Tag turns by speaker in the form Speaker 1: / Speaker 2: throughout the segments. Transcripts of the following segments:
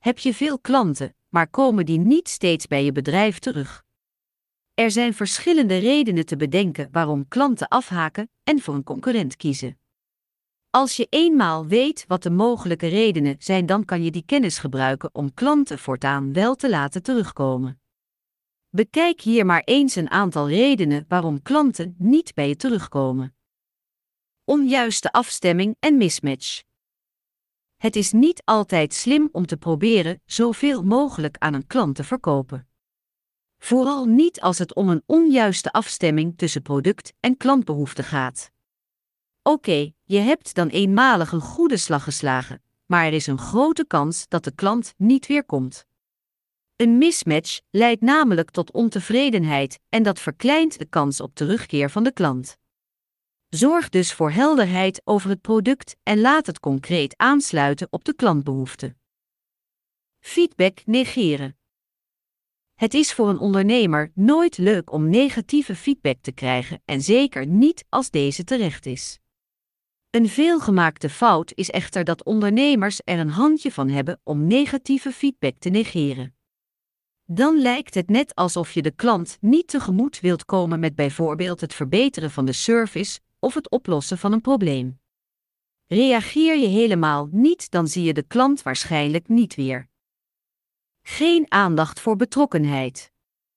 Speaker 1: Heb je veel klanten, maar komen die niet steeds bij je bedrijf terug? Er zijn verschillende redenen te bedenken waarom klanten afhaken en voor een concurrent kiezen. Als je eenmaal weet wat de mogelijke redenen zijn, dan kan je die kennis gebruiken om klanten voortaan wel te laten terugkomen. Bekijk hier maar eens een aantal redenen waarom klanten niet bij je terugkomen. Onjuiste afstemming en mismatch. Het is niet altijd slim om te proberen zoveel mogelijk aan een klant te verkopen. Vooral niet als het om een onjuiste afstemming tussen product en klantbehoefte gaat. Oké, je hebt dan eenmalig een goede slag geslagen, maar er is een grote kans dat de klant niet weer komt. Een mismatch leidt namelijk tot ontevredenheid en dat verkleint de kans op terugkeer van de klant. Zorg dus voor helderheid over het product en laat het concreet aansluiten op de klantbehoeften. Feedback negeren. Het is voor een ondernemer nooit leuk om negatieve feedback te krijgen en zeker niet als deze terecht is. Een veelgemaakte fout is echter dat ondernemers er een handje van hebben om negatieve feedback te negeren. Dan lijkt het net alsof je de klant niet tegemoet wilt komen met bijvoorbeeld het verbeteren van de service of het oplossen van een probleem. Reageer je helemaal niet, dan zie je de klant waarschijnlijk niet weer. Geen aandacht voor betrokkenheid.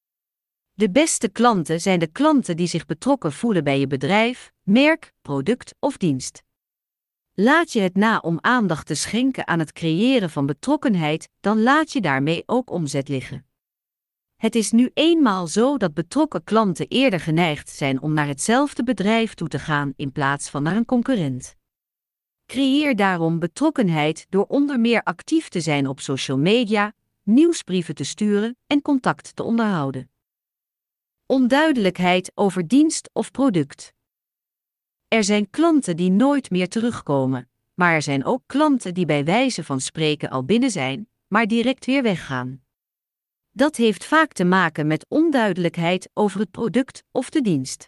Speaker 1: De beste klanten zijn de klanten die zich betrokken voelen bij je bedrijf, merk, product of dienst. Laat je het na om aandacht te schenken aan het creëren van betrokkenheid, dan laat je daarmee ook omzet liggen. Het is nu eenmaal zo dat betrokken klanten eerder geneigd zijn om naar hetzelfde bedrijf toe te gaan in plaats van naar een concurrent. Creëer daarom betrokkenheid door onder meer actief te zijn op social media, nieuwsbrieven te sturen en contact te onderhouden. Onduidelijkheid over dienst of product. Er zijn klanten die nooit meer terugkomen, maar er zijn ook klanten die bij wijze van spreken al binnen zijn, maar direct weer weggaan. Dat heeft vaak te maken met onduidelijkheid over het product of de dienst.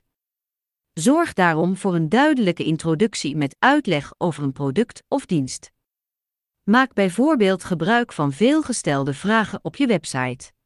Speaker 1: Zorg daarom voor een duidelijke introductie met uitleg over een product of dienst. Maak bijvoorbeeld gebruik van veelgestelde vragen op je website.